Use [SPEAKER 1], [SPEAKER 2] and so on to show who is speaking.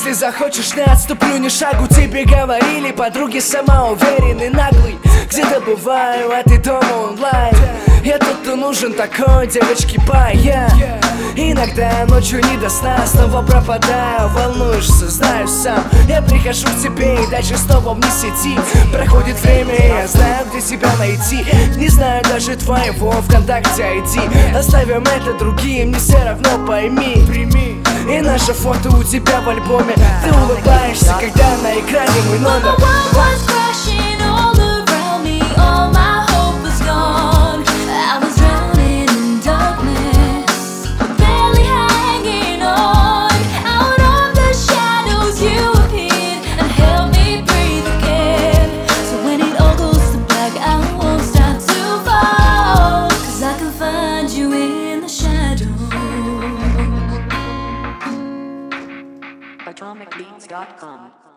[SPEAKER 1] Если захочешь, не отступлю ни шагу. Тебе говорили подруги, самоуверенный, наглый. Где-то бываю, а ты дома онлайн. Я тот, кто нужен такой, девочки, бай. Иногда ночью не до сна, снова пропадаю. Волнуешься, знаю сам. Я прихожу к тебе и дальше снова вне сети. Проходит время, и я знаю, где себя найти. Не знаю даже твоего ВКонтакте ID. Оставим это другим, мне все равно, пойми. Прими. И наше фото у тебя в альбоме. Ты улыбаешься, когда на экране мой номер.
[SPEAKER 2] AtomicBeats.com